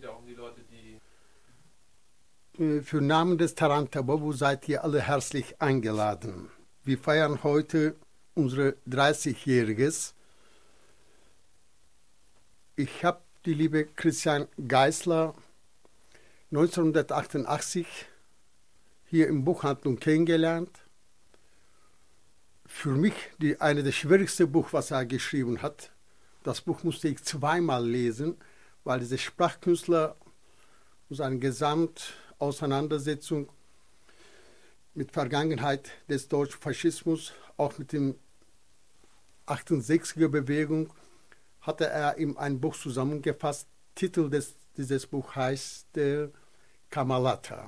geht ja auch um die Leute, die... Für Namen des Tarantabobo seid ihr alle herzlich eingeladen. Wir feiern heute unsere 30-Jähriges. Ich habe die liebe Christian Geisler 1988 hier in Buchhandlung kennengelernt. Für mich eine der schwierigsten Buch, was er geschrieben hat. Das Buch musste ich zweimal lesen, weil dieser Sprachkünstler und seine Gesamtauseinandersetzung mit Vergangenheit des deutschen Faschismus, auch mit dem 68er-Bewegung, hatte er in ein Buch zusammengefasst. Titel dieses Buch heißt Kamalata.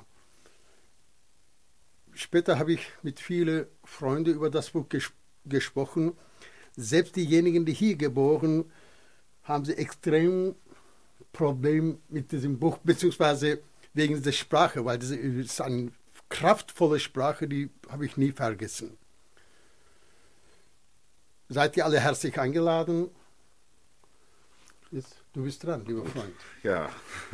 Später habe ich mit vielen Freunden über das Buch gesprochen. Selbst diejenigen, die hier geboren, haben sie extrem Probleme mit diesem Buch, beziehungsweise wegen der Sprache, weil das ist eine kraftvolle Sprache, die habe ich nie vergessen. Seid ihr alle herzlich eingeladen? Jetzt, du bist dran, lieber Freund. Ja.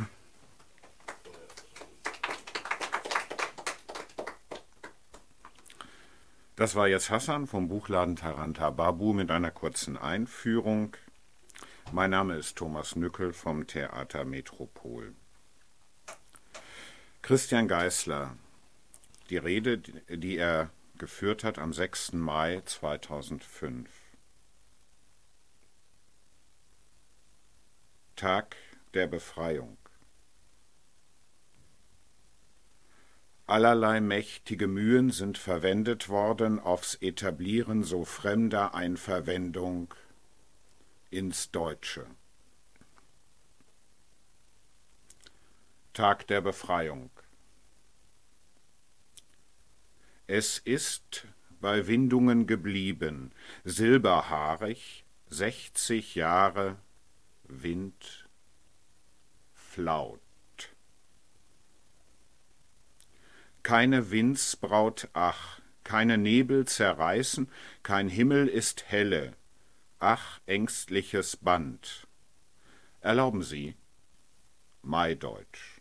Das war jetzt Hassan vom Buchladen Tarantababu mit einer kurzen Einführung. Mein Name ist Thomas Nückel vom Theater Metropol. Christian Geisler, die Rede, die er geführt hat am 6. Mai 2005. Tag der Befreiung. Allerlei mächtige Mühen sind verwendet worden aufs Etablieren so fremder Einverwendung ins Deutsche. Tag der Befreiung. Es ist bei Windungen geblieben, silberhaarig, 60 Jahre Wind flaut. Keine Windsbraut, ach, keine Nebel zerreißen, kein Himmel ist helle, ach, ängstliches Band. Erlauben Sie, Maideutsch.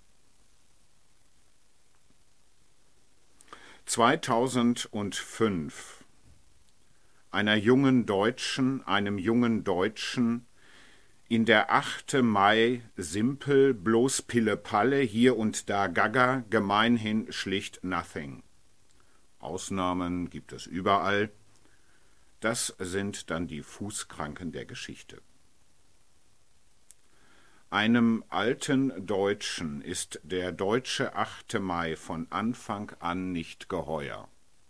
2005. Einem jungen Deutschen, in der 8. Mai simpel, bloß Pille-Palle, hier und da Gaga, gemeinhin schlicht nothing. Ausnahmen gibt es überall. Das sind dann die Fußkranken der Geschichte. Einem alten Deutschen ist der deutsche 8. Mai von Anfang an nicht geheuer.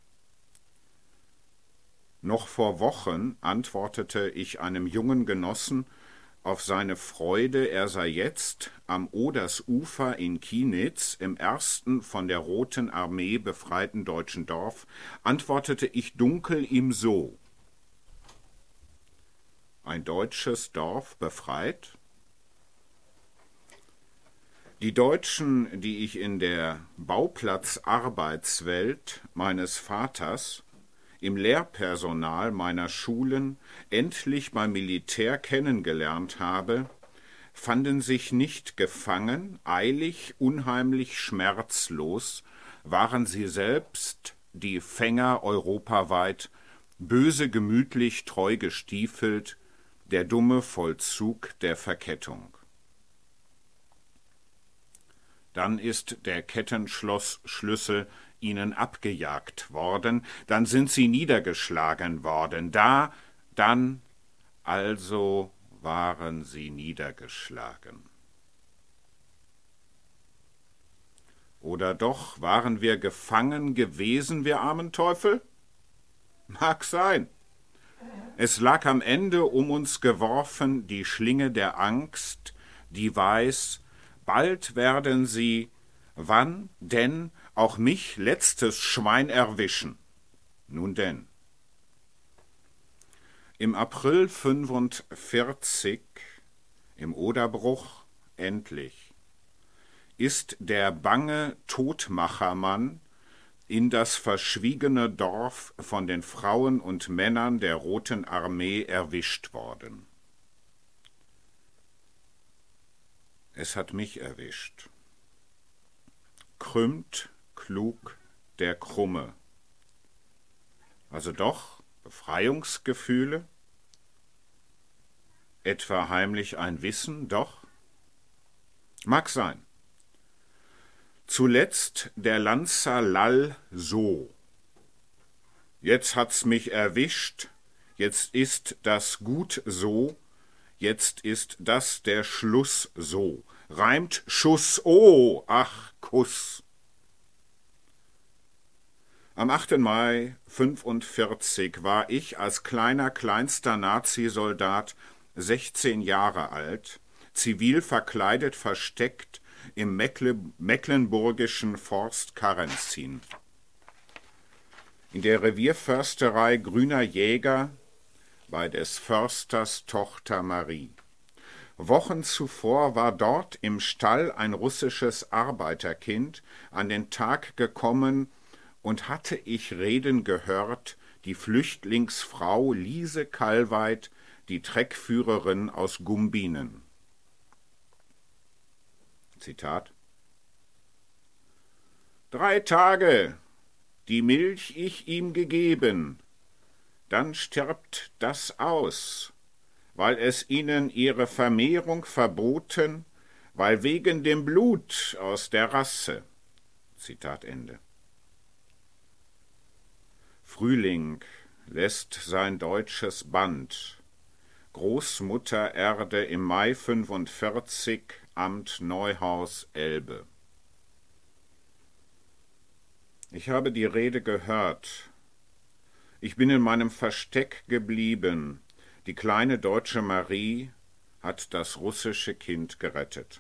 Noch vor Wochen antwortete ich einem jungen Genossen auf seine Freude, er sei jetzt am Odersufer in Kienitz, im ersten von der Roten Armee befreiten deutschen Dorf, antwortete ich dunkel ihm so: Ein deutsches Dorf befreit? Die Deutschen, die ich in der Bauplatzarbeitswelt meines Vaters, im Lehrpersonal meiner Schulen, endlich beim Militär kennengelernt habe, fanden sich nicht gefangen, eilig, unheimlich schmerzlos, waren sie selbst, die Fänger europaweit, böse gemütlich treu gestiefelt, der dumme Vollzug der Verkettung. Dann ist der Kettenschlossschlüssel ihnen abgejagt worden, dann sind sie niedergeschlagen worden, also waren sie niedergeschlagen. Oder doch waren wir gefangen gewesen, wir armen Teufel? Mag sein. Es lag am Ende um uns geworfen die Schlinge der Angst, die weiß, bald werden sie, wann denn, auch mich, letztes Schwein, erwischen. Nun denn. Im April 45, im Oderbruch, endlich, ist der bange Todmachermann in das verschwiegene Dorf von den Frauen und Männern der Roten Armee erwischt worden. Es hat mich erwischt. Krümmt klug der Krumme. Also doch Befreiungsgefühle? Etwa heimlich ein Wissen, doch? Mag sein. Zuletzt der Lanzer Lall so. Jetzt hat's mich erwischt, jetzt ist das gut so, jetzt ist das der Schluss so. Reimt Schuss, oh, ach, Kuss. Am 8. Mai 1945 war ich als kleinster Nazisoldat 16 Jahre alt, zivil verkleidet versteckt im mecklenburgischen Forst Karrenzin. In der Revierförsterei Grüner Jäger bei des Försters Tochter Marie. Wochen zuvor war dort im Stall ein russisches Arbeiterkind an den Tag gekommen und hatte ich reden gehört, die Flüchtlingsfrau Lise Kallweit, die Treckführerin aus Gumbinen. Zitat: 3 Tage, die Milch ich ihm gegeben, dann stirbt das aus, weil es ihnen ihre Vermehrung verboten, weil wegen dem Blut aus der Rasse. Zitat Ende. Frühling lässt sein deutsches Band, Großmutter Erde im Mai 45, Amt Neuhaus, Elbe. Ich habe die Rede gehört. Ich bin in meinem Versteck geblieben. Die kleine deutsche Marie hat das russische Kind gerettet.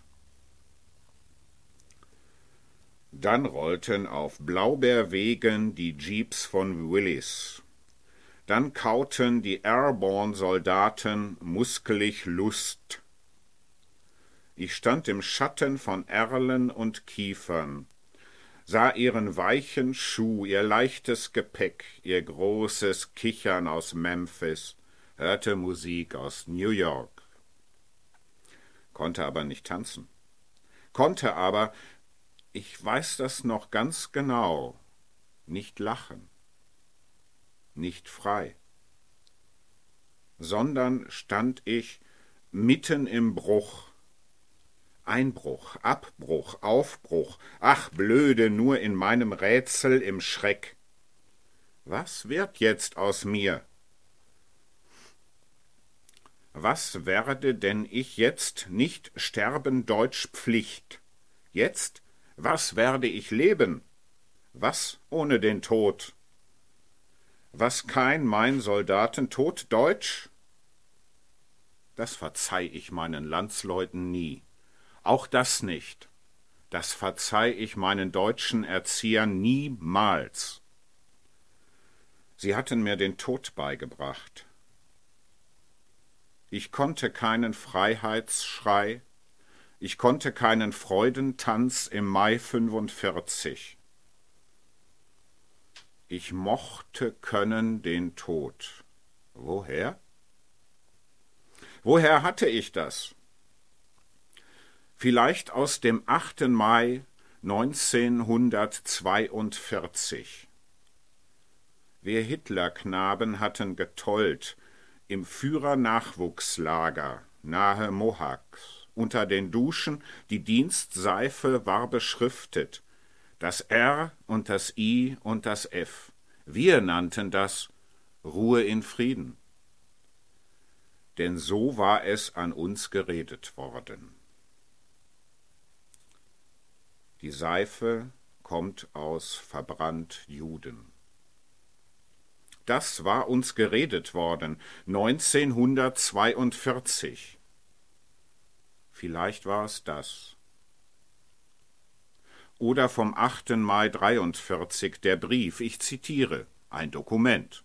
Dann rollten auf Blaubeerwegen die Jeeps von Willis. Dann kauten die Airborne-Soldaten muskelig Lust. Ich stand im Schatten von Erlen und Kiefern, sah ihren weichen Schuh, ihr leichtes Gepäck, ihr großes Kichern aus Memphis, hörte Musik aus New York. Konnte aber nicht tanzen. Konnte aber, ich weiß das noch ganz genau, nicht lachen, nicht frei, sondern stand ich mitten im Bruch. Einbruch, Abbruch, Aufbruch, ach blöde, nur in meinem Rätsel im Schreck. Was wird jetzt aus mir? Was werde denn ich jetzt nicht sterben Deutsch Pflicht? Jetzt, was werde ich leben? Was ohne den Tod? Was kein mein Soldatentod Deutsch? Das verzeih ich meinen Landsleuten nie. Auch das nicht. Das verzeih ich meinen deutschen Erziehern niemals. Sie hatten mir den Tod beigebracht. Ich konnte keinen Freiheitsschrei, ich konnte keinen Freudentanz im Mai 45. Ich mochte können den Tod. Woher? Woher hatte ich das? Vielleicht aus dem 8. Mai 1942. Wir Hitlerknaben hatten getollt im Führernachwuchslager nahe Mohacs. Unter den Duschen, die Dienstseife war beschriftet, das R und das I und das F. Wir nannten das Ruhe in Frieden. Denn so war es an uns geredet worden. Die Seife kommt aus verbrannt Juden. Das war uns geredet worden, 1942. Vielleicht war es das. Oder vom 8. Mai 43 der Brief, ich zitiere, ein Dokument.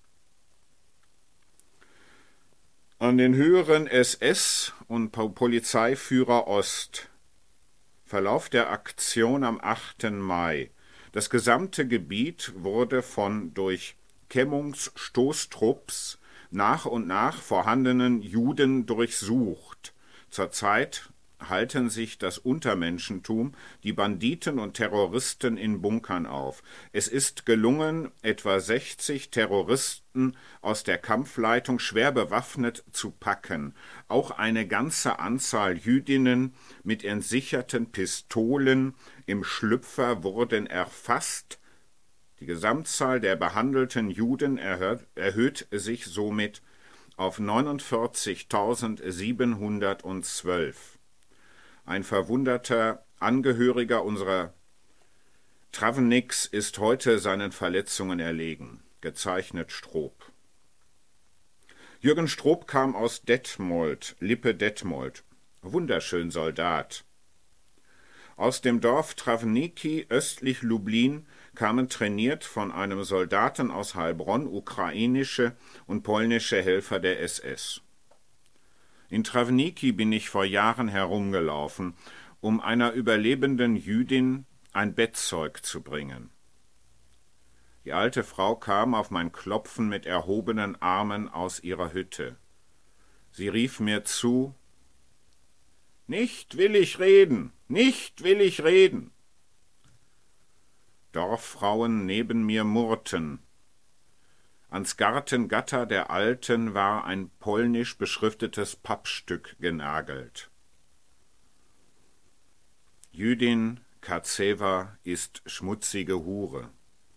An den höheren SS- und Polizeiführer Ost. Verlauf der Aktion am 8. Mai. Das gesamte Gebiet wurde von durch Kämmungsstoßtrupps nach und nach vorhandenen Juden durchsucht. Zurzeit halten sich das Untermenschentum, die Banditen und Terroristen in Bunkern auf. Es ist gelungen, etwa 60 Terroristen aus der Kampfleitung schwer bewaffnet zu packen. Auch eine ganze Anzahl Jüdinnen mit entsicherten Pistolen im Schlüpfer wurden erfasst. Die Gesamtzahl der behandelten Juden erhöht sich somit auf 49.712. Ein verwundeter Angehöriger unserer Travniks ist heute seinen Verletzungen erlegen. Gezeichnet Stroop. Jürgen Stroop kam aus Detmold, Lippe-Detmold. Wunderschön Soldat. Aus dem Dorf Travniki östlich Lublin kamen trainiert von einem Soldaten aus Heilbronn ukrainische und polnische Helfer der SS. In Travniki bin ich vor Jahren herumgelaufen, um einer überlebenden Jüdin ein Bettzeug zu bringen. Die alte Frau kam auf mein Klopfen mit erhobenen Armen aus ihrer Hütte. Sie rief mir zu: »Nicht will ich reden, nicht will ich reden!« Dorffrauen neben mir murrten. Ans Gartengatter der Alten war ein polnisch beschriftetes Pappstück genagelt. Jüdin Kacewa ist schmutzige Hure.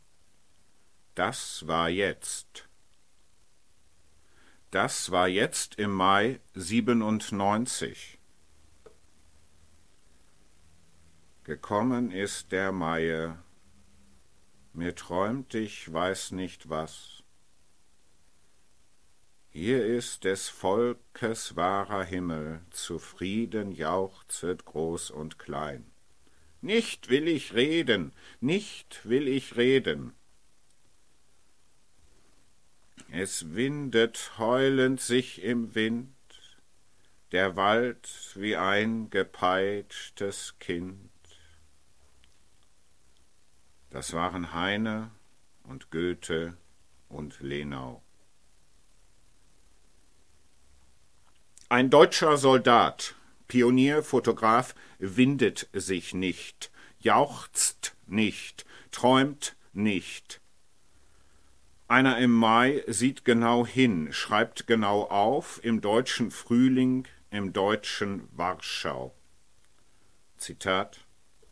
Das war jetzt. Das war jetzt im Mai 97. Gekommen ist der Mai, mir träumt ich weiß nicht was. Hier ist des Volkes wahrer Himmel, zufrieden jauchzet groß und klein. Nicht will ich reden, nicht will ich reden. Es windet heulend sich im Wind, der Wald wie ein gepeitschtes Kind. Das waren Heine und Goethe und Lenau. Ein deutscher Soldat, Pionier, Fotograf, windet sich nicht, jauchzt nicht, träumt nicht. Einer im Mai sieht genau hin, schreibt genau auf, im deutschen Frühling, im deutschen Warschau. Zitat: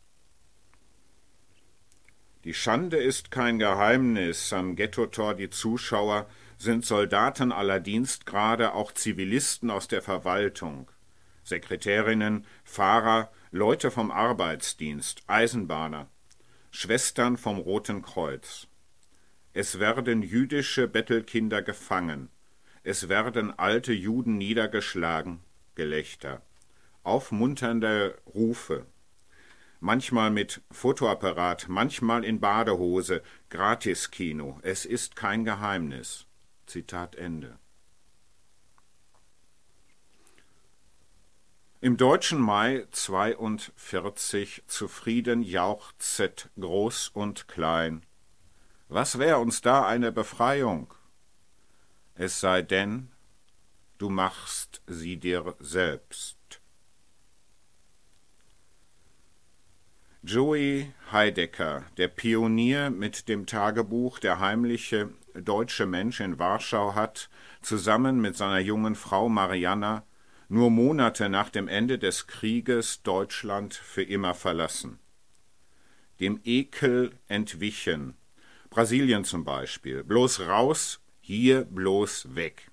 Die Schande ist kein Geheimnis, am Ghettotor die Zuschauer sind Soldaten aller Dienstgrade, auch Zivilisten aus der Verwaltung, Sekretärinnen, Fahrer, Leute vom Arbeitsdienst, Eisenbahner, Schwestern vom Roten Kreuz. Es werden jüdische Bettelkinder gefangen, es werden alte Juden niedergeschlagen, Gelächter, aufmunternde Rufe, manchmal mit Fotoapparat, manchmal in Badehose, Gratiskino, es ist kein Geheimnis. Zitat Ende. Im deutschen Mai 42 zufrieden jauchzet groß und klein. Was wär uns da eine Befreiung? Es sei denn, du machst sie dir selbst. Joey Heidecker, der Pionier mit dem Tagebuch Der heimliche deutsche Mensch in Warschau, hat zusammen mit seiner jungen Frau Marianna nur Monate nach dem Ende des Krieges Deutschland für immer verlassen. Dem Ekel entwichen, Brasilien zum Beispiel, bloß raus, hier bloß weg.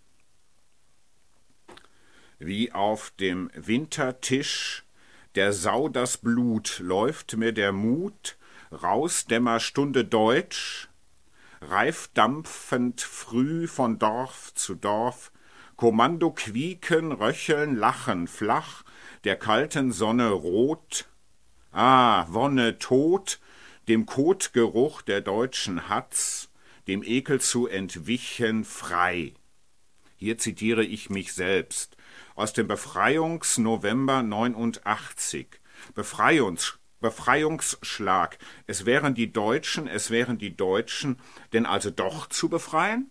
Wie auf dem Wintertisch der Sau das Blut, läuft mir der Mut, raus Dämmerstunde Deutsch, reifdampfend früh von Dorf zu Dorf, Kommando quieken, röcheln, lachen, flach, der kalten Sonne rot, Wonne tot, dem Kotgeruch der deutschen Hatz, dem Ekel zu entwichen, frei. Hier zitiere ich mich selbst aus dem Befreiungsnovember 89. Befreiungsschlag. Es wären die Deutschen, denn also doch zu befreien?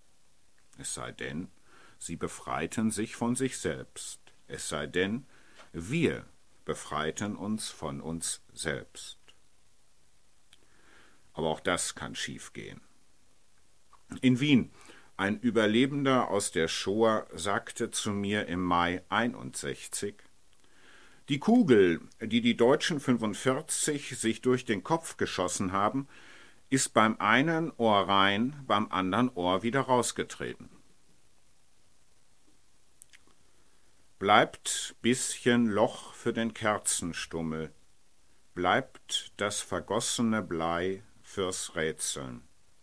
Es sei denn, sie befreiten sich von sich selbst. Es sei denn, Wir befreiten uns von uns selbst. Aber auch das kann schiefgehen. In Wien, ein Überlebender aus der Shoah sagte zu mir im Mai 61, die Kugel, die die Deutschen 45 sich durch den Kopf geschossen haben, ist beim einen Ohr rein, beim anderen Ohr wieder rausgetreten. Bleibt bisschen Loch für den Kerzenstummel, bleibt das vergossene Blei fürs Rätseln.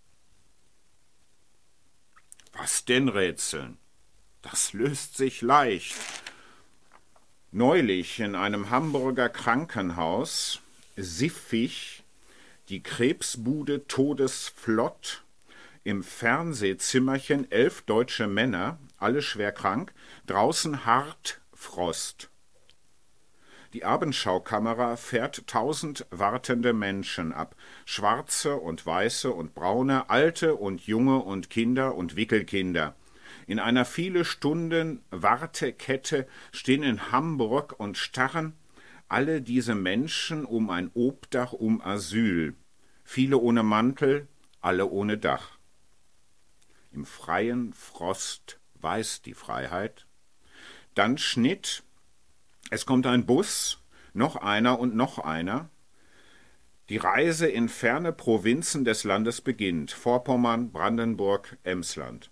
Was denn Rätseln? Das löst sich leicht. Neulich in einem Hamburger Krankenhaus, siffig, die Krebsbude todesflott, im Fernsehzimmerchen 11 deutsche Männer, alle schwer krank, draußen hart Frost. Die Abendschaukamera fährt 1000 wartende Menschen ab, schwarze und weiße und braune, alte und junge und Kinder und Wickelkinder. In einer viele Stunden Wartekette stehen in Hamburg und starren alle diese Menschen um ein Obdach, um Asyl. Viele ohne Mantel, alle ohne Dach. Im freien Frost weiß die Freiheit. Dann Schnitt. Es kommt ein Bus, noch einer und noch einer. Die Reise in ferne Provinzen des Landes beginnt. Vorpommern, Brandenburg, Emsland.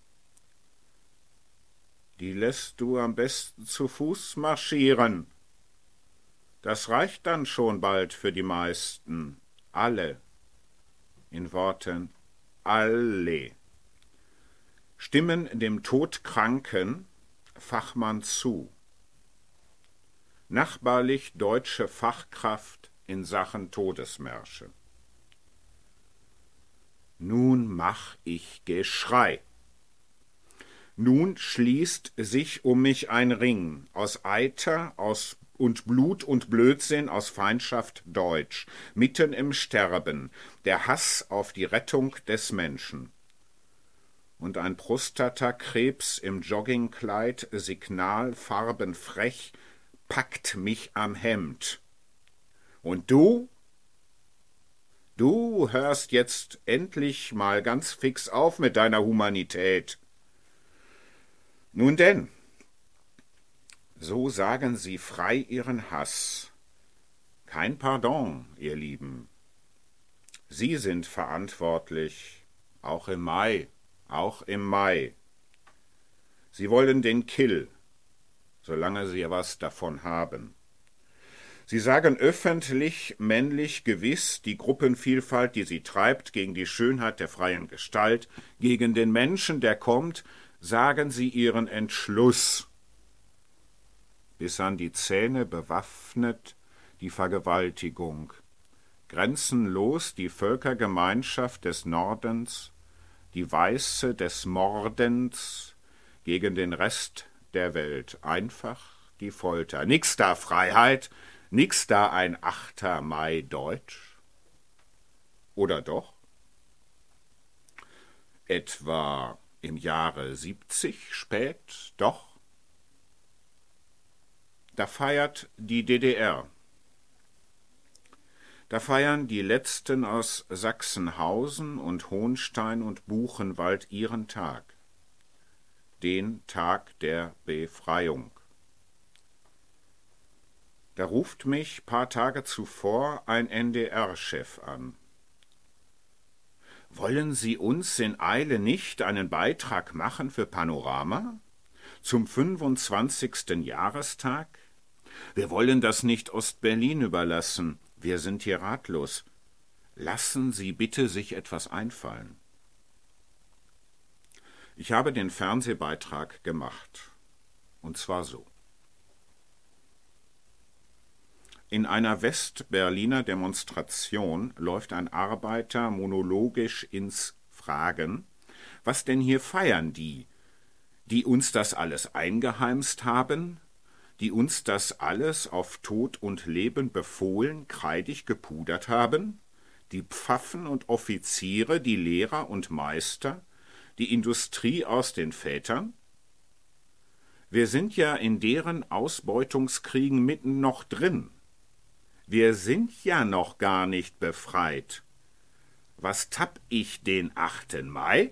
Die lässt du am besten zu Fuß marschieren. Das reicht dann schon bald für die meisten. Alle. In Worten alle. Stimmen dem Todkranken Fachmann zu. Nachbarlich deutsche Fachkraft in Sachen Todesmärsche. Nun mach ich Geschrei. Nun schließt sich um mich ein Ring aus Eiter, aus und Blut und Blödsinn, aus Feindschaft deutsch, mitten im Sterben, der Hass auf die Rettung des Menschen. Und ein Prostatakrebs im Joggingkleid, Signal, farbenfrech, packt mich am Hemd. Und du? Du hörst jetzt endlich mal ganz fix auf mit deiner Humanität. Nun denn, so sagen sie frei ihren Hass. Kein Pardon, ihr Lieben. Sie sind verantwortlich, auch im Mai, auch im Mai. Sie wollen den Kill, solange sie was davon haben. Sie sagen öffentlich, männlich, gewiss, die Gruppenvielfalt, die sie treibt, gegen die Schönheit der freien Gestalt, gegen den Menschen, der kommt, sagen sie ihren Entschluss. Bis an die Zähne bewaffnet die Vergewaltigung. Grenzenlos die Völkergemeinschaft des Nordens, die Weiße des Mordens gegen den Rest der Welt. Einfach die Folter. Nix da Freiheit, nix da ein 8. Mai Deutsch. Oder doch? Etwa im Jahre 70 spät, doch? Da feiert die DDR. Da feiern die Letzten aus Sachsenhausen und Hohnstein und Buchenwald ihren Tag. Den Tag der Befreiung. Da ruft mich paar Tage zuvor ein NDR-Chef an. Wollen Sie uns in Eile nicht einen Beitrag machen für Panorama? Zum 25. Jahrestag? Wir wollen das nicht Ostberlin überlassen. Wir sind hier ratlos. Lassen Sie bitte sich etwas einfallen. Ich habe den Fernsehbeitrag gemacht. Und zwar so. In einer Westberliner Demonstration läuft ein Arbeiter monologisch ins Fragen, was denn hier feiern die uns das alles eingeheimst haben, die uns das alles auf Tod und Leben befohlen, kreidig gepudert haben, die Pfaffen und Offiziere, die Lehrer und Meister, die Industrie aus den Vätern? Wir sind ja in deren Ausbeutungskriegen mitten noch drin. Wir sind ja noch gar nicht befreit. Was tapp ich den 8. Mai?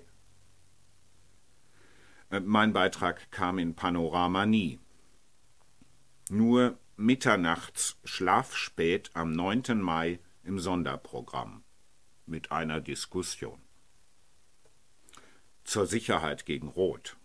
Mein Beitrag kam in Panorama nie. Nur mitternachts schlafspät am 9. Mai im Sonderprogramm mit einer Diskussion. Zur Sicherheit gegen Rot.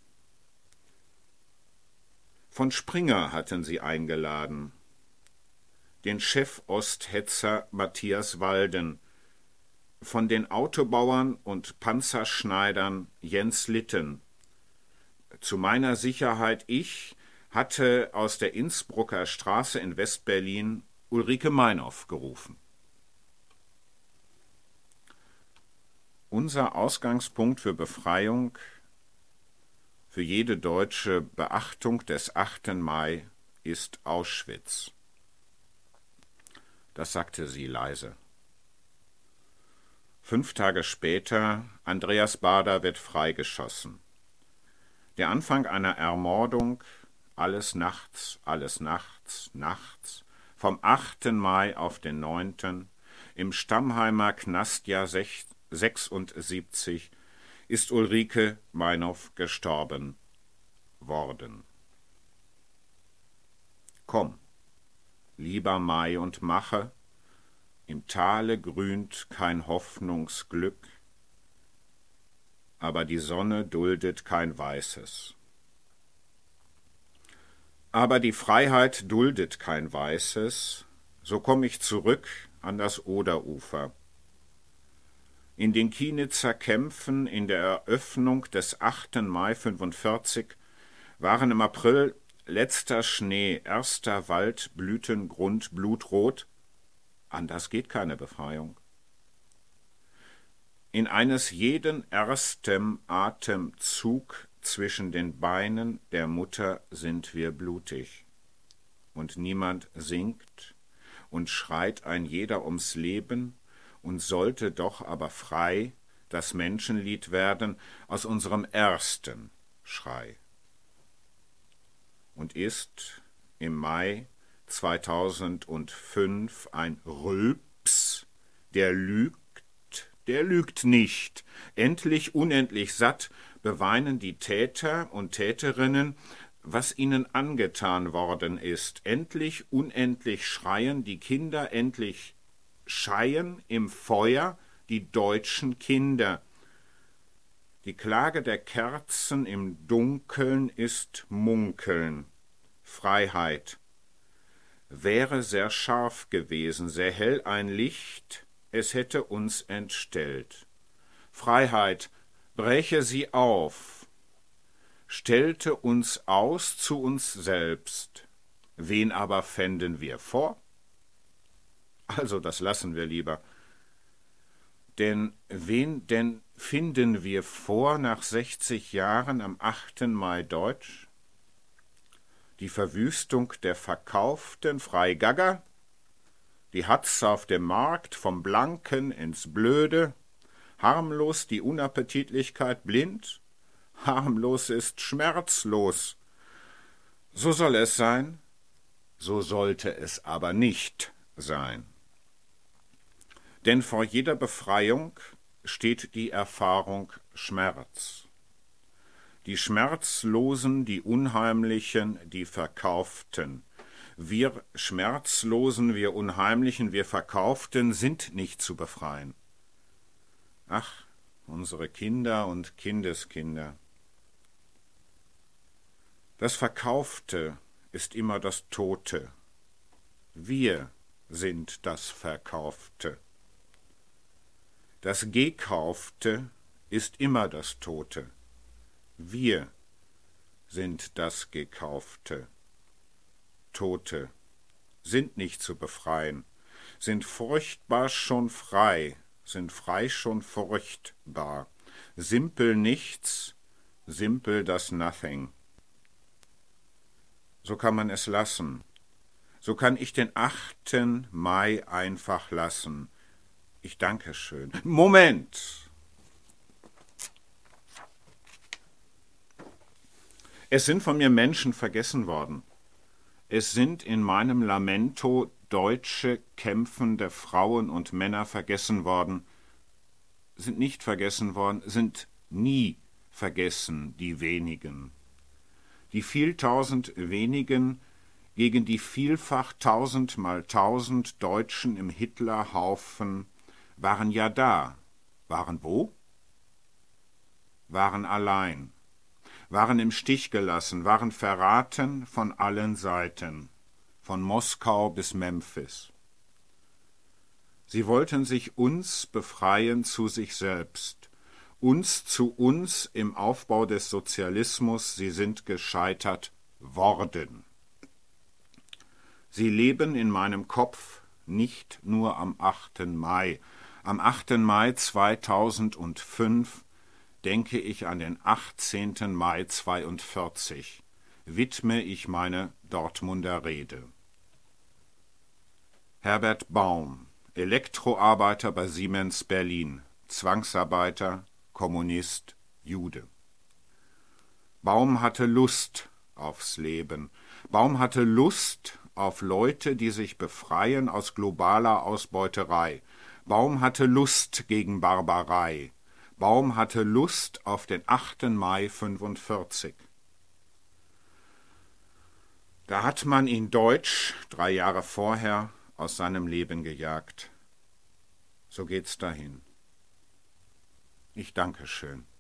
Von Springer hatten sie eingeladen, den Chef-Osthetzer Matthias Walden, von den Autobauern und Panzerschneidern Jens Litten. Zu meiner Sicherheit hatte aus der Innsbrucker Straße in Westberlin Ulrike Meinhof gerufen. Unser Ausgangspunkt für Befreiung, für jede deutsche Beachtung des 8. Mai ist Auschwitz. Das sagte sie leise. 5 Tage später, Andreas Baader wird freigeschossen. Der Anfang einer Ermordung, alles nachts, nachts, vom 8. Mai auf den 9. im Stammheimer Knastjahr 76 ist Ulrike Meinhof gestorben worden. Komm, lieber Mai und mache, im Tale grünt kein Hoffnungsglück, aber die Sonne duldet kein Weißes. Aber die Freiheit duldet kein Weißes, so komm ich zurück an das Oderufer. In den Kienitzer Kämpfen in der Eröffnung des 8. Mai 1945 waren im April letzter Schnee, erster Waldblütengrund blutrot. Anders geht keine Befreiung. In eines jeden erstem Atemzug zwischen den Beinen der Mutter sind wir blutig. Und niemand singt und schreit ein jeder ums Leben und sollte doch aber frei das Menschenlied werden aus unserem ersten Schrei. Und ist im Mai 2005 ein Rülps, der lügt nicht. Endlich, unendlich satt beweinen die Täter und Täterinnen, was ihnen angetan worden ist. Endlich, unendlich schreien die Kinder, endlich scheien im Feuer die deutschen Kinder. Die Klage der Kerzen im Dunkeln ist Munkeln. Freiheit wäre sehr scharf gewesen, sehr hell ein Licht, es hätte uns entstellt. Freiheit breche sie auf, stellte uns aus zu uns selbst. Wen aber fänden wir vor? Also das lassen wir lieber. Denn wen denn finden wir vor nach 60 Jahren am 8. Mai Deutsch? Die Verwüstung der verkauften Freigagger, die Hatz auf dem Markt vom Blanken ins Blöde, harmlos die Unappetitlichkeit blind, harmlos ist schmerzlos. So soll es sein, so sollte es aber nicht sein. Denn vor jeder Befreiung steht die Erfahrung Schmerz. Die Schmerzlosen, die Unheimlichen, die Verkauften. Wir Schmerzlosen, wir Unheimlichen, wir Verkauften sind nicht zu befreien. Ach, unsere Kinder und Kindeskinder. Das Verkaufte ist immer das Tote. Wir sind das Verkaufte. Das Gekaufte ist immer das Tote. Wir sind das Gekaufte. Tote sind nicht zu befreien, sind furchtbar schon frei, sind frei schon furchtbar. Simpel nichts, simpel das Nothing. So kann man es lassen. So kann ich den 8. Mai einfach lassen. Ich danke schön. Moment! Es sind von mir Menschen vergessen worden. Es sind in meinem Lamento deutsche kämpfende Frauen und Männer vergessen worden, sind nicht vergessen worden, sind nie vergessen, die wenigen. Die vieltausend wenigen gegen die vielfach 1000 mal 1000 Deutschen im Hitlerhaufen waren ja da. Waren wo? Waren allein, waren im Stich gelassen, waren verraten von allen Seiten, von Moskau bis Memphis. Sie wollten sich uns befreien zu sich selbst, uns zu uns im Aufbau des Sozialismus, sie sind gescheitert worden. Sie leben in meinem Kopf nicht nur am 8. Mai. Am 8. Mai 2005 denke ich an den 18. Mai 42, widme ich meine Dortmunder Rede. Herbert Baum, Elektroarbeiter bei Siemens Berlin, Zwangsarbeiter, Kommunist, Jude. Baum hatte Lust aufs Leben. Baum hatte Lust auf Leute, die sich befreien aus globaler Ausbeuterei. Baum hatte Lust gegen Barbarei. Baum hatte Lust auf den 8. Mai 45. Da hat man ihn deutsch 3 Jahre vorher aus seinem Leben gejagt. So geht's dahin. Ich danke schön.